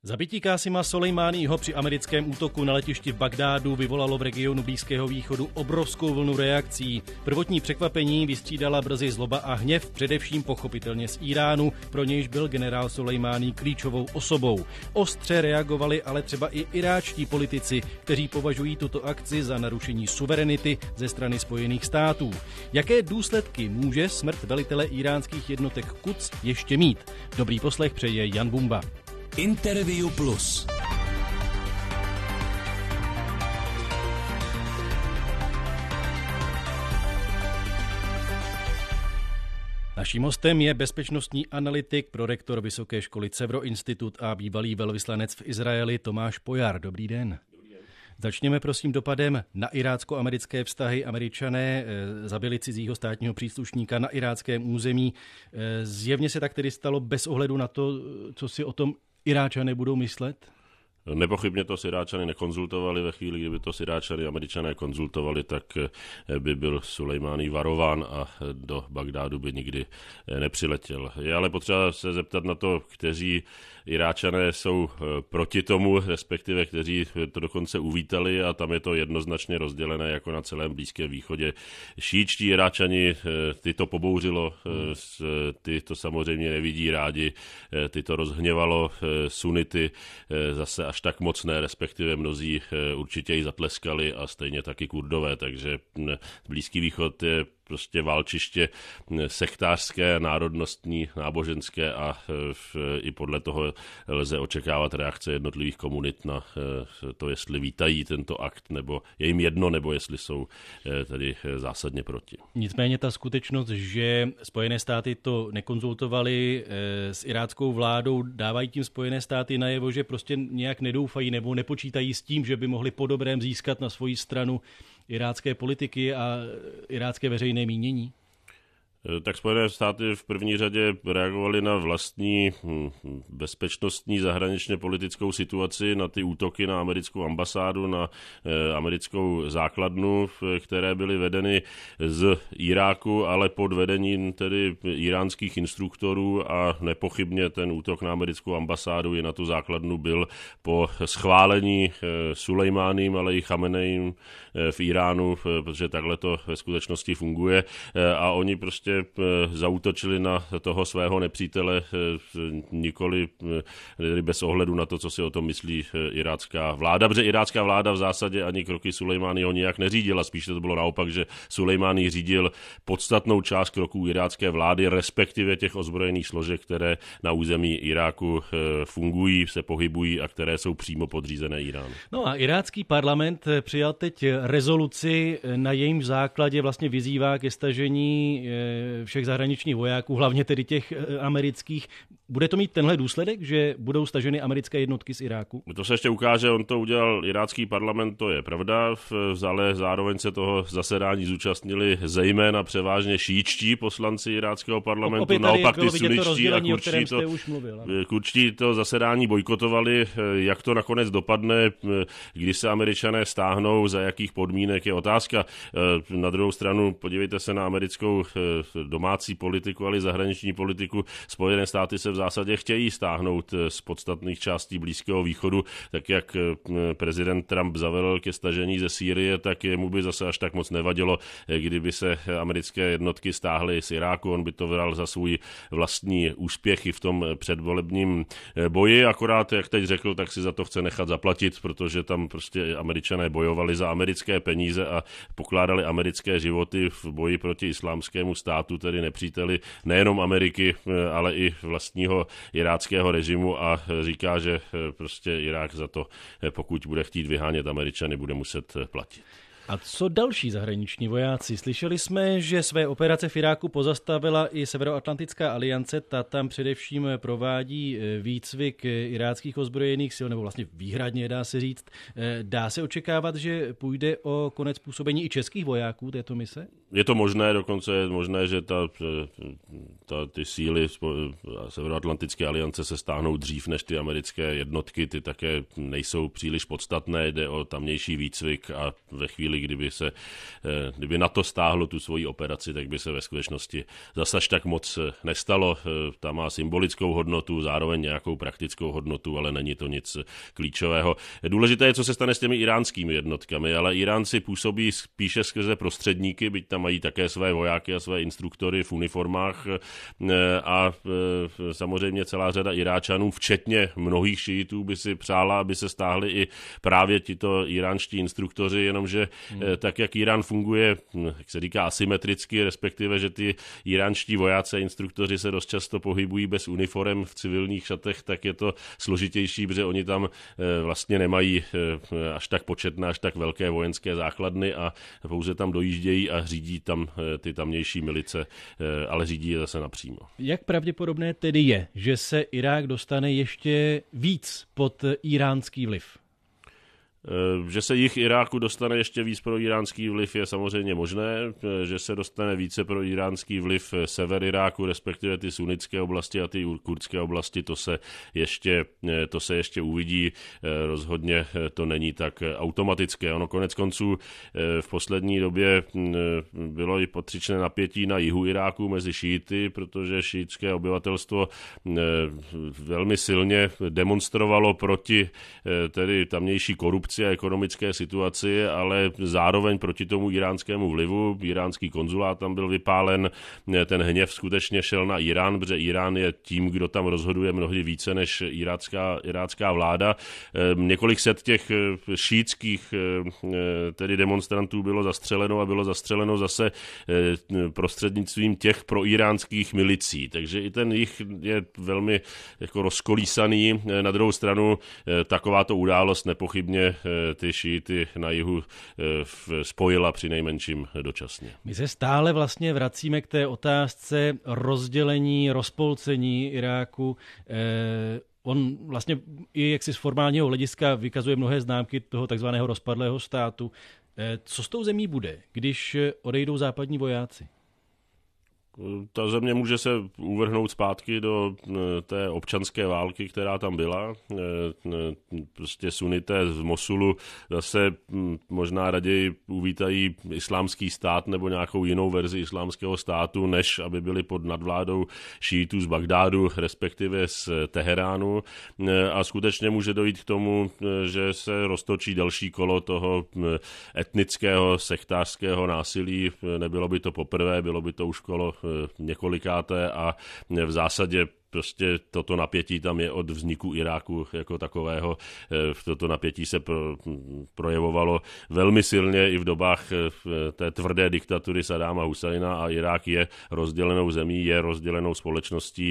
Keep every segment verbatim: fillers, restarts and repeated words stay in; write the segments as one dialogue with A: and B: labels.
A: Zabití Kásima Sulejmáního při americkém útoku na letišti v Bagdádu vyvolalo v regionu Blízkého východu obrovskou vlnu reakcí. Prvotní překvapení vystřídala brzy zloba a hněv, především pochopitelně z Iránu, pro nějž byl generál Sulejmání klíčovou osobou. Ostře reagovali ale třeba i iráčtí politici, kteří považují tuto akci za narušení suverenity ze strany Spojených států. Jaké důsledky může smrt velitele iránských jednotek Quds ještě mít? Dobrý poslech přeje Jan Bumba.
B: Interview Plus.
A: Naším hostem je bezpečnostní analytik, prorektor Vysoké školy Cevro Institut a bývalý velvyslanec v Izraeli Tomáš Pojar. Dobrý den. Začněme prosím dopadem na irácko-americké vztahy. Američané zabili cizího státního příslušníka na iráckém území. Zjevně se tak tedy stalo bez ohledu na to, co si o tom Iráčané budou myslet?
C: Nepochybně to s Iráčany nekonzultovali. Ve chvíli, kdyby to s Iráčany Američané konzultovali, tak by byl Sulejmání varován a do Bagdádu by nikdy nepřiletěl. Je ale potřeba se zeptat na to, kteří Iráčané jsou proti tomu, respektive kteří to dokonce uvítali, a tam je to jednoznačně rozdělené jako na celém Blízkém východě. Šíčtí Iráčani, ty to pobouřilo, ty to samozřejmě nevidí rádi, ty to rozhněvalo, sunity zase až tak moc ne, respektive mnozí určitě ji zatleskali a stejně taky Kurdové, takže Blízký východ je prostě válčiště sektářské, národnostní, náboženské a i podle toho lze očekávat reakce jednotlivých komunit na to, jestli vítají tento akt, nebo je jim jedno, nebo jestli jsou tedy zásadně proti.
A: Nicméně ta skutečnost, že Spojené státy to nekonzultovali s iráckou vládou, dávají tím Spojené státy najevo, že prostě nějak nedoufají nebo nepočítají s tím, že by mohli po dobrém získat na svoji stranu irácké politiky a irácké veřejné mínění?
C: Tak Spojené státy v první řadě reagovaly na vlastní bezpečnostní zahraničně politickou situaci, na ty útoky na americkou ambasádu, na americkou základnu, které byly vedeny z Iráku, ale pod vedením tedy iránských instruktorů, a nepochybně ten útok na americkou ambasádu i na tu základnu byl po schválení Sulejmáným, ale i Chamenejím v Iránu, protože takhle to ve skutečnosti funguje, a oni prostě zaútočili na toho svého nepřítele nikoli bez ohledu na to, co si o tom myslí irácká vláda, protože irácká vláda v zásadě ani kroky Sulejmáního nijak neřídila, spíš to bylo naopak, že Sulejmání řídil podstatnou část kroků irácké vlády, respektive těch ozbrojených složek, které na území Iráku fungují, se pohybují a které jsou přímo podřízené Iránu.
A: No a irácký parlament přijal teď rezoluci, na jejím základě vlastně vyzývá ke stažení všech zahraničních vojáků, hlavně tedy těch amerických. Bude to mít tenhle důsledek, že budou staženy americké jednotky z Iráku?
C: To se ještě ukáže, on to udělal irácký parlament, to je pravda, ale zároveň se toho zasedání zúčastnili zejména převážně šíčtí poslanci iráckého parlamentu,
A: opět
C: naopak ty
A: suničtí a
C: kurčtí to, kurčtí to zasedání bojkotovali. Jak to nakonec dopadne, když se Američané stáhnou, za jakých podmínek, je otázka. Na druhou stranu podívejte se na americkou domácí politiku, ale i zahraniční politiku. Spojené státy se v zásadě chtějí stáhnout z podstatných částí Blízkého východu, tak jak prezident Trump zavedl ke stažení ze Sýrie, tak mu by zase až tak moc nevadilo, kdyby se americké jednotky stáhly z Iráku. On by to bral za svůj vlastní úspěch i v tom předvolebním boji, akorát, jak teď řekl, tak si za to chce nechat zaplatit, protože tam prostě Američané bojovali za americké peníze a pokládali americké životy v boji proti islámskému státu, tedy nepříteli nejenom Ameriky, ale i vlastního iráckého režimu, a říká, že prostě Irák za to, pokud bude chtít vyhánět Američany, bude muset platit.
A: A co další zahraniční vojáci? Slyšeli jsme, že své operace v Iráku pozastavila i Severoatlantická aliance, ta tam především provádí výcvik iráckých ozbrojených sil, nebo vlastně výhradně, dá se říct. Dá se očekávat, že půjde o konec působení i českých vojáků této mise?
C: Je to možné, dokonce je možné, že ta, ta, ty síly Severoatlantické aliance se stáhnou dřív než ty americké jednotky, ty také nejsou příliš podstatné, jde o tamnější výcvik a ve chvíli, chvíli, kdyby se, kdyby NATO stáhlo tu svoji operaci, tak by se ve skutečnosti zase tak moc nestalo. Ta má symbolickou hodnotu, zároveň nějakou praktickou hodnotu, ale není to nic klíčového. Důležité je, co se stane s těmi iránskými jednotkami, ale Iránci působí spíše skrze prostředníky, byť tam mají také své vojáky a své instruktory v uniformách a samozřejmě celá řada Iráčanů, včetně mnohých šijitů, by si přála, aby se stáhli i právě tito iránští instruktoři, jenomže hmm. tak, jak Irán funguje, jak se říká, asymetricky, respektive, že ty iránští vojáci a instruktoři se dost často pohybují bez uniform v civilních šatech, tak je to složitější, protože oni tam vlastně nemají až tak početné, až tak velké vojenské základny a pouze tam dojíždějí a řídí tam ty tamnější milice, ale řídí je zase napřímo.
A: Jak pravděpodobné tedy je, že se Irák dostane ještě víc pod iránský vliv?
C: Že se jih Iráku dostane ještě víc pro iránský vliv je samozřejmě možné, že se dostane více pro iránský vliv sever Iráku, respektive ty sunnické oblasti a ty kurdské oblasti, to se ještě, to se ještě uvidí. Rozhodně to není tak automatické. Ono konec konců v poslední době bylo i patřičné napětí na jihu Iráku mezi šíity, protože šíitské obyvatelstvo velmi silně demonstrovalo proti tedy tamnější korupci a ekonomické situaci, ale zároveň proti tomu iránskému vlivu. Iránský konzulát tam byl vypálen, ten hněv skutečně šel na Irán, protože Irán je tím, kdo tam rozhoduje mnohdy více než irácká, irácká vláda. Několik set těch šítských tedy demonstrantů bylo zastřeleno a bylo zastřeleno zase prostřednictvím těch proiránských milicí. Takže i ten jich je velmi jako rozkolísaný. Na druhou stranu takováto událost nepochybně ty šíity na jihu spojila přinejmenším dočasně.
A: My se stále vlastně vracíme k té otázce rozdělení, rozpolcení Iráku. Eh, on vlastně i jaksi z formálního hlediska vykazuje mnohé známky toho takzvaného rozpadlého státu. Eh, co s tou zemí bude, když odejdou západní vojáci?
C: Ta země může se uvrhnout zpátky do té občanské války, která tam byla. Prostě sunité z Mosulu zase možná raději uvítají islámský stát nebo nějakou jinou verzi islámského státu, než aby byli pod nadvládou šítů z Bagdádu, respektive z Teheránu. A skutečně může dojít k tomu, že se roztočí další kolo toho etnického, sektářského násilí. Nebylo by to poprvé, bylo by to už kolo několikáté a v zásadě prostě toto napětí tam je od vzniku Iráku jako takového. Toto napětí se pro, projevovalo velmi silně i v dobách té tvrdé diktatury Saddáma Husajna a Irák je rozdělenou zemí, je rozdělenou společností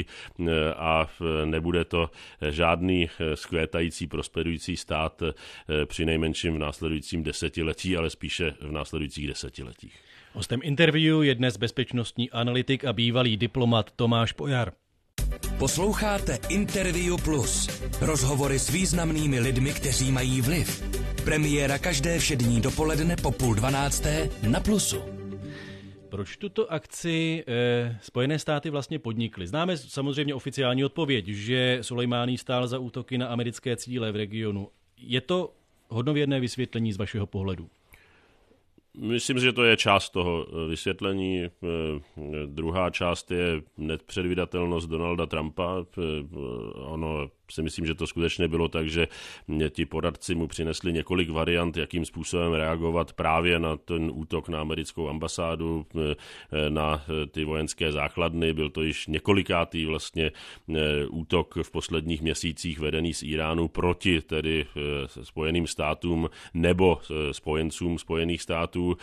C: a nebude to žádný skvětající, prosperující stát přinejmenším v následujícím desetiletí, ale spíše v následujících desetiletích.
A: Hostem interview je dnes bezpečnostní analytik a bývalý diplomat Tomáš Pojar.
B: Posloucháte Interview Plus. Rozhovory s významnými lidmi, kteří mají vliv. Premiéra každé všední dopoledne po půl dvanácté na Plusu.
A: Proč tuto akci eh, Spojené státy vlastně podnikly? Známe samozřejmě oficiální odpověď, že Sulejmání stál za útoky na americké cíle v regionu. Je to hodnověrné vysvětlení z vašeho pohledu?
C: Myslím, že to je část toho vysvětlení. Druhá část je nepředvídatelnost Donalda Trumpa. Ono si myslím, že to skutečně bylo tak, že ti poradci mu přinesli několik variant, jakým způsobem reagovat právě na ten útok na americkou ambasádu, na ty vojenské základny. Byl to již několikátý vlastně útok v posledních měsících vedený z Iránu proti tedy Spojeným státům nebo spojencům Spojených států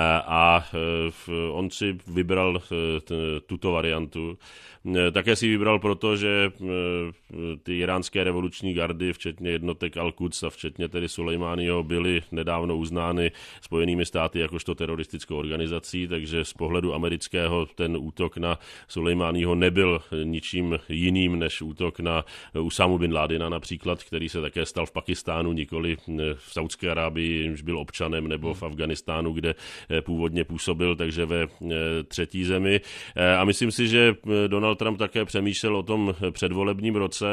C: a on si vybral tuto variantu. Také si vybral proto, že ty iránské revoluční gardy, včetně jednotek Al-Quds a včetně tedy Sulejmáního, byly nedávno uznány Spojenými státy jakožto teroristickou organizací, takže z pohledu amerického ten útok na Sulejmáního nebyl ničím jiným než útok na Usámu bin Ládina například, který se také stal v Pakistánu, nikoli v Saudské Arábii, jimž byl občanem, nebo v Afghánistánu, kde původně působil, takže ve třetí zemi. A myslím si, že Donald Trump také přemýšlel o tom předvolebním roce a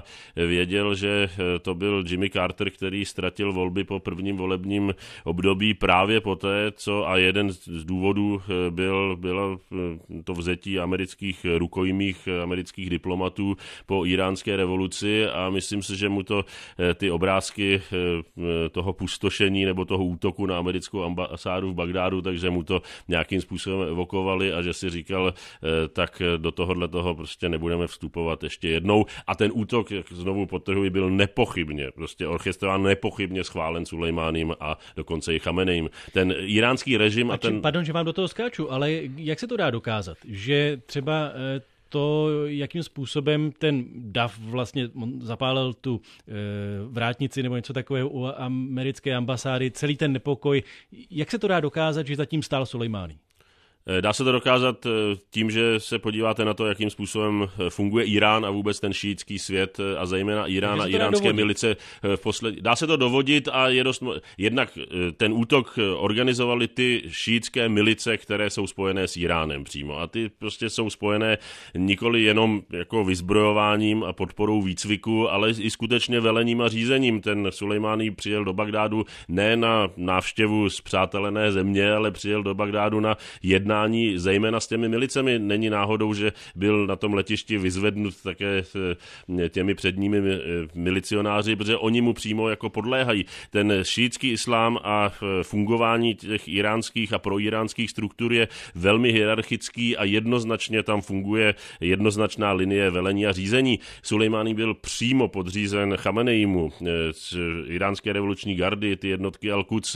C: já věděl, že to byl Jimmy Carter, který ztratil volby po prvním volebním období právě poté, co a jeden z důvodů byl, bylo to vzetí amerických rukojmích, amerických diplomatů po iránské revoluci a myslím si, že mu to ty obrázky toho pustošení nebo toho útoku na americkou ambasádu v Bagdádu, takže mu to nějakým způsobem evokovali a že si říkal, tak do tohohle toho prostě nebudeme vstupovat ještě jednou. A ten útok, jak znovu podtrhuji, byl nepochybně, prostě orchestrován, nepochybně schválen Sulejmáním a dokonce i Chamenejím. Ten iránský režim a, a ten...
A: Pardon, že vám do toho skáču, ale jak se to dá dokázat? Že třeba to, jakým způsobem ten dav vlastně zapálil tu vrátnici nebo něco takového u americké ambasády, celý ten nepokoj, jak se to dá dokázat, že zatím stál Sulejmání?
C: Dá se to dokázat tím, že se podíváte na to, jakým způsobem funguje Irán a vůbec ten šíitský svět a zejména Irán a iránské milice. V posled... Dá se to dovodit a je dost... jednak ten útok organizovali ty šíitské milice, které jsou spojené s Iránem přímo. A ty prostě jsou spojené nikoli jenom jako vyzbrojováním a podporou výcviku, ale i skutečně velením a řízením. Ten Sulejmání přijel do Bagdádu ne na návštěvu spřátelené země, ale přijel do Bagdádu na jedna zejména s těmi milicemi. Není náhodou, že byl na tom letišti vyzvednut také těmi předními milicionáři, protože oni mu přímo jako podléhají. Ten šíitský islám a fungování těch iránských a proiránských struktur je velmi hierarchický a jednoznačně tam funguje jednoznačná linie velení a řízení. Sulejmání byl přímo podřízen Chamenejímu. Iránské revoluční gardy, ty jednotky Al-Quds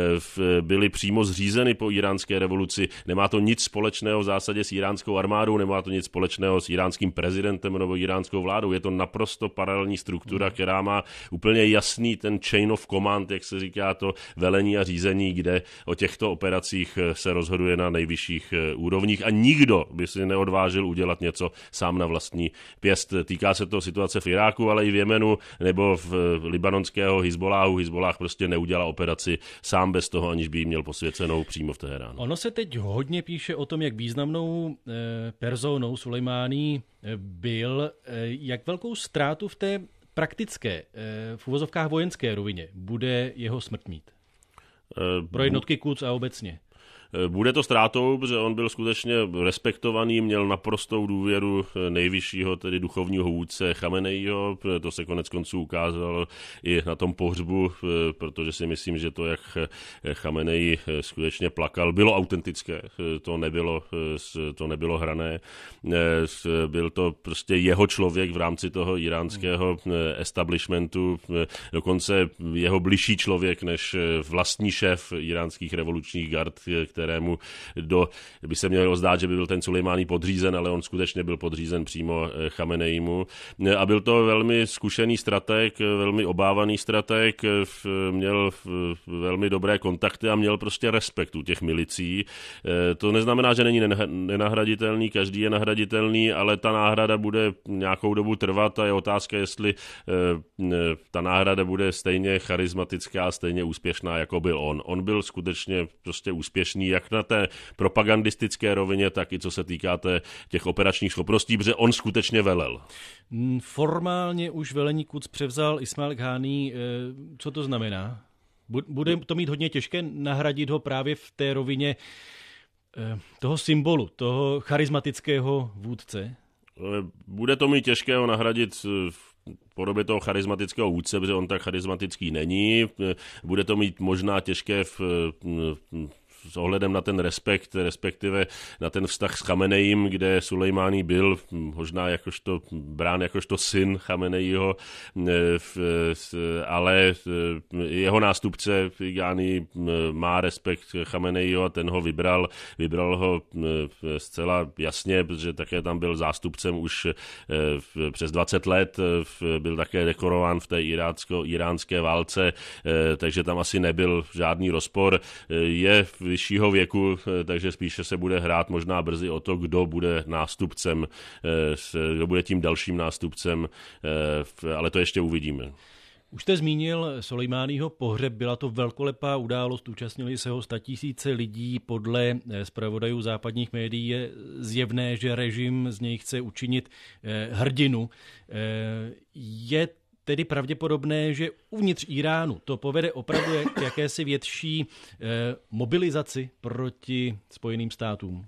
C: byly přímo zřízeny po iránské revoluci. Nemá to nic společného v zásadě s iránskou armádou, nemá to nic společného s iránským prezidentem nebo iránskou vládou. Je to naprosto paralelní struktura, která má úplně jasný ten chain of command, jak se říká, to velení a řízení, kde o těchto operacích se rozhoduje na nejvyšších úrovních a nikdo by si neodvážil udělat něco sám na vlastní pěst. Týká se to situace v Iráku, ale i v Jemenu nebo v libanonského Hizboláhu. Hizbolách prostě neudělal operaci sám bez toho, aniž by jí měl posvěcenou přímo v Teheránu.
A: Ono se teď hodně píše o tom, jak významnou e, personou Sulejmání byl, e, jak velkou ztrátu v té praktické, e, v uvozovkách vojenské rovině bude jeho smrt mít. E, Pro jednotky Quds a obecně.
C: Bude to ztrátou, protože on byl skutečně respektovaný, měl naprostou důvěru nejvyššího, tedy duchovního vůdce Chameneího, to se konec konců ukázalo i na tom pohřbu, protože si myslím, že to, jak Chameneí skutečně plakal, bylo autentické, to nebylo, to nebylo hrané, byl to prostě jeho člověk v rámci toho iránského establishmentu, dokonce jeho bližší člověk než vlastní šéf iránských revolučních gard, kterému do, by se mělo zdát, že by byl ten Sulejmání podřízen, ale on skutečně byl podřízen přímo Chameneímu. A byl to velmi zkušený strateg, velmi obávaný strateg, měl velmi dobré kontakty a měl prostě respekt u těch milicí. To neznamená, že není nenahraditelný, každý je nahraditelný, ale ta náhrada bude nějakou dobu trvat a je otázka, jestli ta náhrada bude stejně charismatická, stejně úspěšná, jako byl on. On byl skutečně prostě úspěšný jak na té propagandistické rovině, tak i co se týká té, těch operačních schopností, protože on skutečně velel.
A: Formálně už velení Quds převzal Ismail Ghání. Co to znamená? Bude to mít hodně těžké nahradit ho právě v té rovině toho symbolu, toho charismatického vůdce?
C: Bude to mít těžké ho nahradit v podobě toho charismatického vůdce, protože on tak charismatický není. Bude to mít možná těžké v, s ohledem na ten respekt, respektive na ten vztah s Chameneím, kde Sulejmání byl možná jakožto brán jakožto syn Chameneího, ale jeho nástupce Ghání má respekt Chameneího a ten ho vybral. Vybral ho zcela jasně, protože také tam byl zástupcem už přes dvacet let, byl také dekorován v té irácko-iránské válce, takže tam asi nebyl žádný rozpor. Je vyššího věku, takže spíše se bude hrát možná brzy o to, kdo bude nástupcem, kdo bude tím dalším nástupcem, ale to ještě uvidíme.
A: Už jste zmínil Sulejmáního pohřeb, byla to velkolepá událost, účastnili se ho statisíce lidí, podle zpravodajů západních médií je zjevné, že režim z něj chce učinit hrdinu. Je tedy pravděpodobné, že uvnitř Iránu to povede opravdu k jakési větší mobilizaci proti Spojeným státům?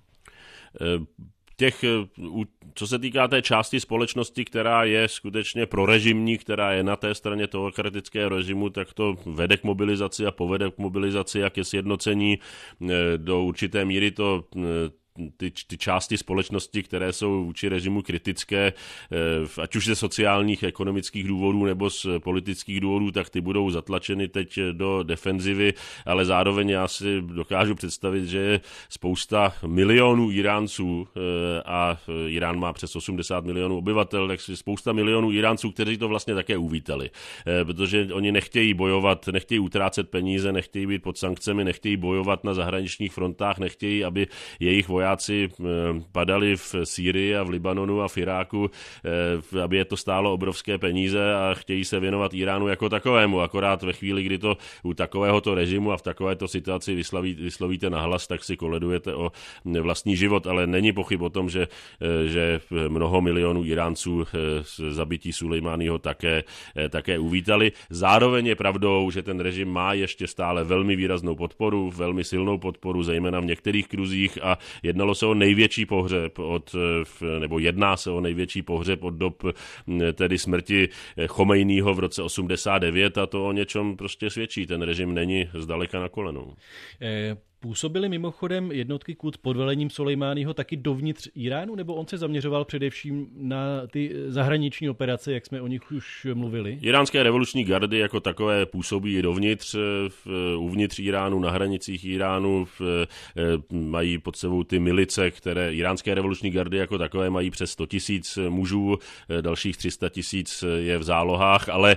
C: Těch, co se týká té části společnosti, která je skutečně prorežimní, která je na té straně teokratického režimu, tak to vede k mobilizaci a povede k mobilizaci a ke sjednocení. Do určité míry to Ty, ty části společnosti, které jsou vůči režimu kritické, ať už ze sociálních, ekonomických důvodů nebo z politických důvodů, tak ty budou zatlačeny teď do defenzivy, ale zároveň já si dokážu představit, že je spousta milionů Iránců a Irán má přes osmdesát milionů obyvatel, tak spousta milionů Iránců, kteří to vlastně také uvítali, protože oni nechtějí bojovat, nechtějí utrácet peníze, nechtějí být pod sankcemi, nechtějí bojovat na zahraničních frontách, nechtějí, aby jejich vojáci padali v Sýrii a v Libanonu a v Iráku, aby je to stálo obrovské peníze a chtějí se věnovat Iránu jako takovému. Akorát ve chvíli, kdy to u takovéhoto režimu a v takovéto situaci vysloví, vyslovíte nahlas, tak si koledujete o vlastní život, ale není pochyb o tom, že, že mnoho milionů Iránců zabití Sulejmáního také, také uvítali. Zároveň je pravdou, že ten režim má ještě stále velmi výraznou podporu, velmi silnou podporu, zejména v některých kruzích, a jednalo se o největší pohřeb od, nebo jedná se o největší pohřeb od dob tedy smrti Chomejního v roce osmdesát devět, a to o něčem prostě svědčí. Ten režim není zdaleka na kolenou.
A: Eh... Působily mimochodem jednotky Quds pod velením Sulejmáního taky dovnitř Iránu, nebo on se zaměřoval především na ty zahraniční operace, jak jsme o nich už mluvili?
C: Iránské revoluční gardy jako takové působí i dovnitř, v, uvnitř Iránu, na hranicích Iránu, v, mají pod sebou ty milice, které iránské revoluční gardy jako takové mají přes sto tisíc mužů, dalších tři sta tisíc je v zálohách, ale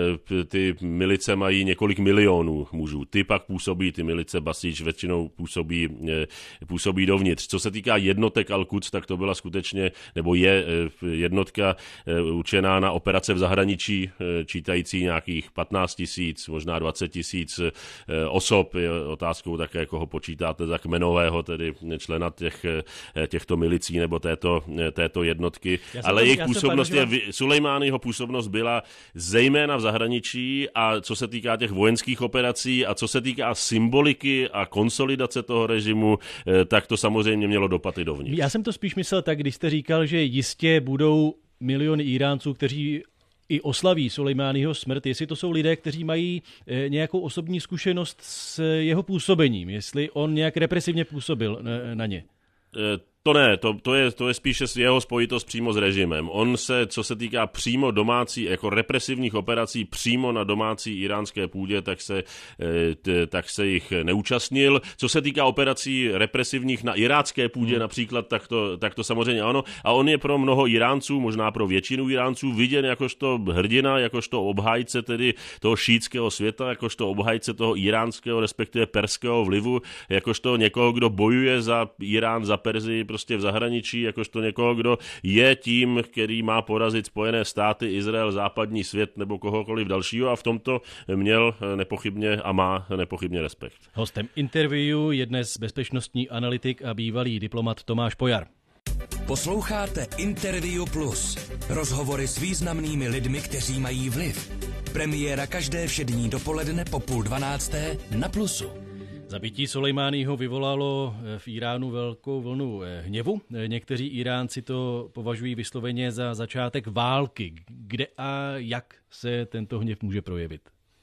C: ty milice mají několik milionů mužů. Ty pak působí, ty milice Basíč většinou působí, působí dovnitř. Co se týká jednotek Al-Quds, tak to byla skutečně, nebo je jednotka určená na operace v zahraničí, čítající nějakých patnáct tisíc, možná dvacet tisíc osob. Je otázkou také, koho počítáte za kmenového, tedy člena těch, těchto milicí nebo této, této jednotky. Ale to, jejich působnost je, Sulejmáního působnost byla zejména v zahraničí, a co se týká těch vojenských operací a co se týká symboliky a konsolidace toho režimu, tak to samozřejmě mělo dopady dovnitř.
A: Já jsem to spíš myslel tak, když jste říkal, že jistě budou miliony Iránců, kteří i oslaví Sulejmáního smrt, jestli to jsou lidé, kteří mají nějakou osobní zkušenost s jeho působením, jestli on nějak represivně působil na ně.
C: To ne, to, to, je, to je spíše jeho spojitost přímo s režimem. On se, co se týká přímo domácí, jako represivních operací přímo na domácí iránské půdě, tak se, tak se jich neúčastnil. Co se týká operací represivních na irácké půdě hmm. například, tak to, tak to samozřejmě ano. A on je pro mnoho Iránců, možná pro většinu Iránců, viděn jakožto hrdina, jakožto obhájce tedy toho šítského světa, jakožto obhájce toho iránského, respektive perského vlivu, jakožto někoho, kdo bojuje za Irán, za Perzii, prostě v zahraničí, jakožto někoho, kdo je tím, který má porazit Spojené státy, Izrael, západní svět nebo kohokoliv dalšího, a v tomto měl nepochybně a má nepochybně respekt.
A: Hostem interview je dnes bezpečnostní analytik a bývalý diplomat Tomáš Pojar.
B: Posloucháte Interview Plus. Rozhovory s významnými lidmi, kteří mají vliv. Premiéra každé všední dopoledne po půl dvanácté na Plusu.
A: Zabití Sulejmáního vyvolalo v Iránu velkou vlnu hněvu. Někteří Iránci to považují vysloveně za začátek války. Kde a jak se tento hněv může projevit?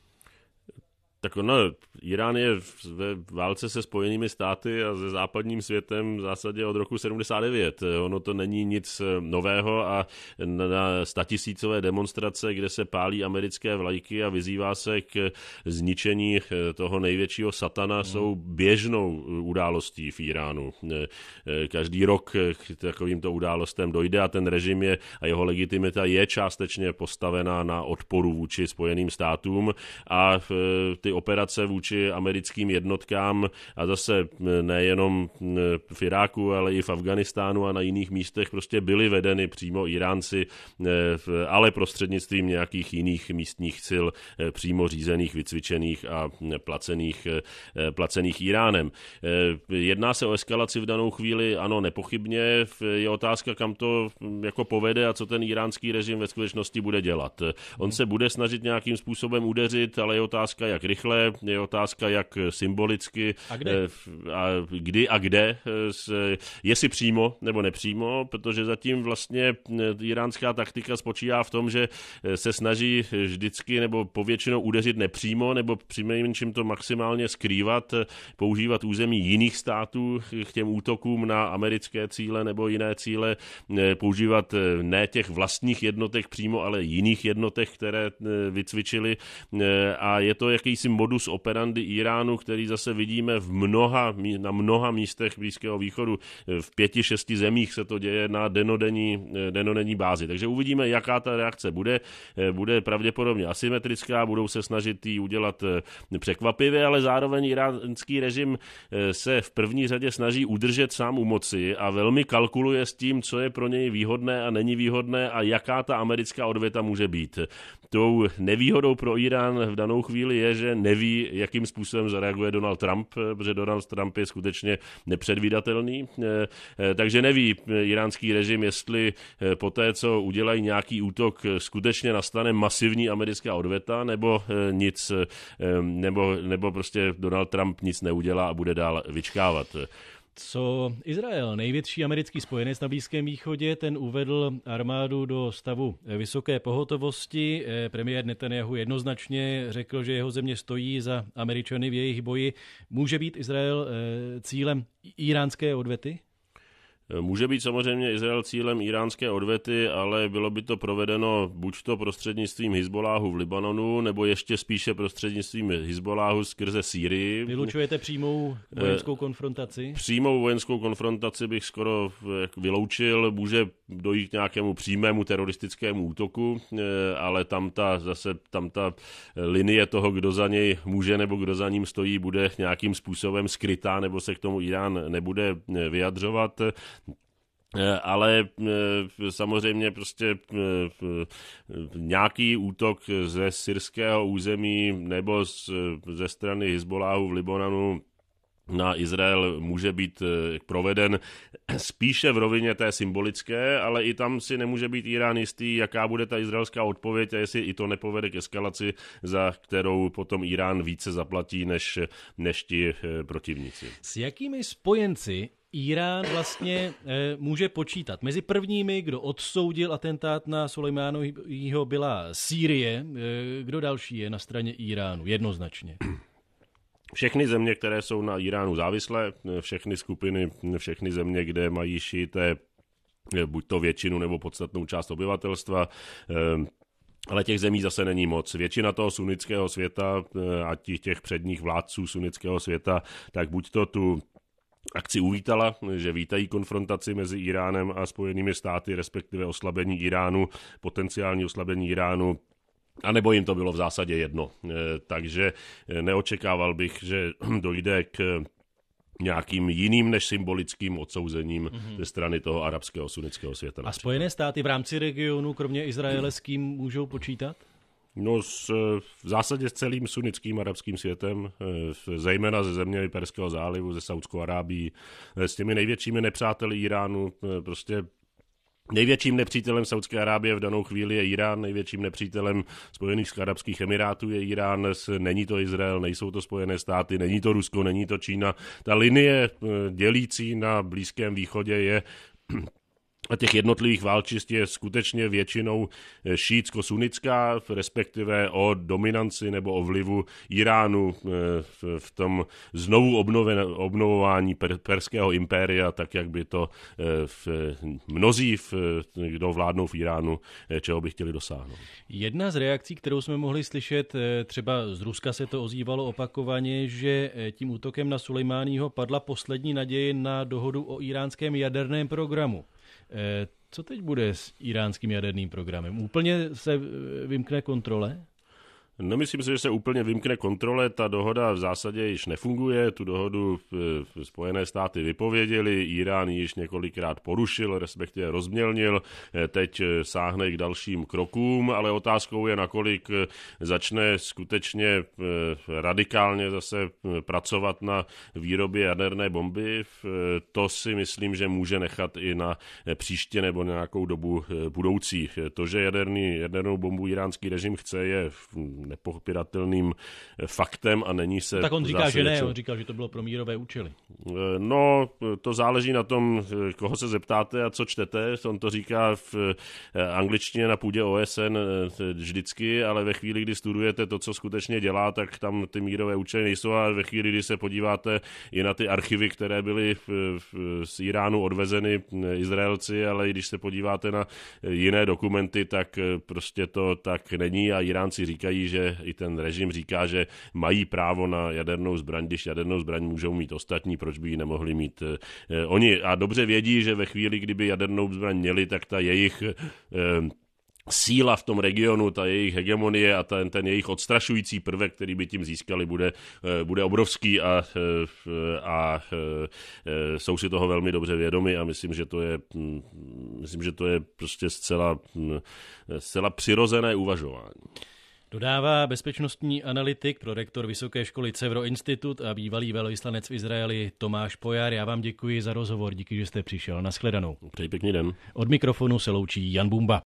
C: Tak no, Irán je ve válce se Spojenými státy a se západním světem v zásadě od roku sedmdesát devět. Ono to není nic nového a na statisícové demonstrace, kde se pálí americké vlajky a vyzývá se k zničení toho největšího satana, hmm. jsou běžnou událostí v Iránu. Každý rok k takovýmto událostem dojde a ten režim je a jeho legitimita je částečně postavená na odporu vůči Spojeným státům, a ty ty operace vůči americkým jednotkám a zase nejenom v Iráku, ale i v Afghánistánu a na jiných místech prostě byly vedeny přímo Iránci, ale prostřednictvím nějakých jiných místních sil přímo řízených, vycvičených a placených, placených Iránem. Jedná se o eskalaci v danou chvíli, ano, nepochybně. Je otázka, kam to jako povede a co ten iránský režim ve skutečnosti bude dělat. On se bude snažit nějakým způsobem udeřit, ale je otázka, jak rychle, je otázka, jak symbolicky,
A: a kde,
C: a kdy a kde, jestli přímo nebo nepřímo, protože zatím vlastně iránská taktika spočívá v tom, že se snaží vždycky nebo povětšinou udeřit nepřímo nebo přinejmenším to maximálně skrývat, používat území jiných států k těm útokům na americké cíle nebo jiné cíle, používat ne těch vlastních jednotek přímo, ale jiných jednotek, které vycvičili, a je to jakýsi modus operandi Iránu, který zase vidíme v mnoha, na mnoha místech Blízkého východu. V pěti, šesti zemích se to děje na denodenní, denodenní bázi. Takže uvidíme, jaká ta reakce bude. Bude pravděpodobně asymetrická, budou se snažit jí udělat překvapivě, ale zároveň iránský režim se v první řadě snaží udržet sám u moci a velmi kalkuluje s tím, co je pro něj výhodné a není výhodné a jaká ta americká odveta může být. Tou nevýhodou pro Irán v danou chvíli je, že neví, jakým způsobem zareaguje Donald Trump, protože Donald Trump je skutečně nepředvídatelný, takže neví iránský režim, jestli po té, co udělají nějaký útok, skutečně nastane masivní americká odveta, nebo nic, nebo, nebo prostě Donald Trump nic neudělá a bude dál vyčkávat.
A: Co Izrael, největší americký spojenec na Blízkém východě, ten uvedl armádu do stavu vysoké pohotovosti. Premiér Netanjahu jednoznačně řekl, že jeho země stojí za Američany v jejich boji. Může být Izrael cílem iránské odvety?
C: Může být samozřejmě Izrael cílem iránské odvety, ale bylo by to provedeno buď to prostřednictvím Hizbolláhu v Libanonu, nebo ještě spíše prostřednictvím Hizbolláhu skrze Sýrii.
A: Vylučujete přímou vojenskou konfrontaci?
C: Přímou vojenskou konfrontaci bych skoro vyloučil. Může dojít k nějakému přímému teroristickému útoku, ale tam ta, zase tam ta linie toho, kdo za něj může nebo kdo za ním stojí, bude nějakým způsobem skrytá, nebo se k tomu Irán nebude vyjadřovat. Ale samozřejmě prostě nějaký útok ze syrského území nebo ze strany Hizbolláhu v Libanonu na Izrael může být proveden spíše v rovině té symbolické, ale i tam si nemůže být Irán jistý, jaká bude ta izraelská odpověď a jestli i to nepovede k eskalaci, za kterou potom Irán více zaplatí než, než ti protivníci.
A: S jakými spojenci Irán vlastně e, může počítat? Mezi prvními, kdo odsoudil atentát na Sulejmáního, byla Sýrie. E, kdo další je na straně Iránu? Jednoznačně.
C: Všechny země, které jsou na Iránu závislé, všechny skupiny, všechny země, kde mají šíité buď to většinu nebo podstatnou část obyvatelstva, ale těch zemí zase není moc. Většina toho sunnického světa a těch předních vládců sunnického světa, tak buď to tu akci uvítala, že vítají konfrontaci mezi Iránem a Spojenými státy, respektive oslabení Iránu, potenciální oslabení Iránu, a nebo jim to bylo v zásadě jedno. Takže neočekával bych, že dojde k nějakým jiným než symbolickým odsouzením mm-hmm. ze strany toho arabského sunnického světa.
A: A Spojené státy v rámci regionu, kromě Izraele, s kým můžou počítat?
C: No s, v zásadě s celým sunnickým arabským světem, zejména ze země Perského zálivu, ze Saudskou Arábií, s těmi největšími nepřáteli Iránu, prostě největším nepřítelem Saudské Arábie v danou chvíli je Irán, největším nepřítelem Spojených arabských emirátů je Irán, není to Izrael, nejsou to Spojené státy, není to Rusko, není to Čína. Ta linie dělící na Blízkém východě je a těch jednotlivých válčist je skutečně většinou šítsko-sunnická, respektive o dominanci nebo o vlivu Iránu v tom znovu obnovování perského impéria, tak jak by to v mnozí, v, kdo vládnou v Iránu, čeho by chtěli dosáhnout.
A: Jedna z reakcí, kterou jsme mohli slyšet, třeba z Ruska se to ozývalo opakovaně, že tím útokem na Sulejmáního padla poslední naděje na dohodu o iránském jaderném programu. Co teď bude s iránským jaderným programem? Úplně se vymkne kontrole?
C: Nemyslím si, že se úplně vymkne kontrole, ta dohoda v zásadě již nefunguje, tu dohodu Spojené státy vypověděly, Irán již několikrát porušil, respektive rozmělnil, teď sáhne k dalším krokům, ale otázkou je, nakolik začne skutečně radikálně zase pracovat na výrobě jaderné bomby. To si myslím, že může nechat i na příště nebo nějakou dobu budoucí. To, že jaderný, jadernou bombu iránský režim chce, je nepopiratelným faktem a není se...
A: Tak on říká, že ne, on říkal, že to bylo pro mírové účely.
C: No, to záleží na tom, koho se zeptáte a co čtete. On to říká v angličtině na půdě O S N vždycky, ale ve chvíli, kdy studujete to, co skutečně dělá, tak tam ty mírové účely nejsou a ve chvíli, kdy se podíváte i na ty archivy, které byly v, v, z Iránu odvezeny Izraelci, ale i když se podíváte na jiné dokumenty, tak prostě to tak není a Iránci říkají, že i ten režim říká, že mají právo na jadernou zbraň, když jadernou zbraň můžou mít ostatní, proč by ji nemohli mít eh, oni. A dobře vědí, že ve chvíli, kdyby jadernou zbraň měli, tak ta jejich eh, síla v tom regionu, ta jejich hegemonie a ten, ten jejich odstrašující prvek, který by tím získali, bude, bude obrovský a, a jsou si toho velmi dobře vědomi a myslím, že to je, myslím, že to je prostě zcela, zcela přirozené uvažování.
A: Dodává bezpečnostní analytik, prorektor Vysoké školy Cevro Institut a bývalý velvyslanec v Izraeli Tomáš Pojar. Já vám děkuji za rozhovor, díky, že jste přišel. Nashledanou.
C: Přeji pěkný den.
A: Od mikrofonu se loučí Jan Bumba.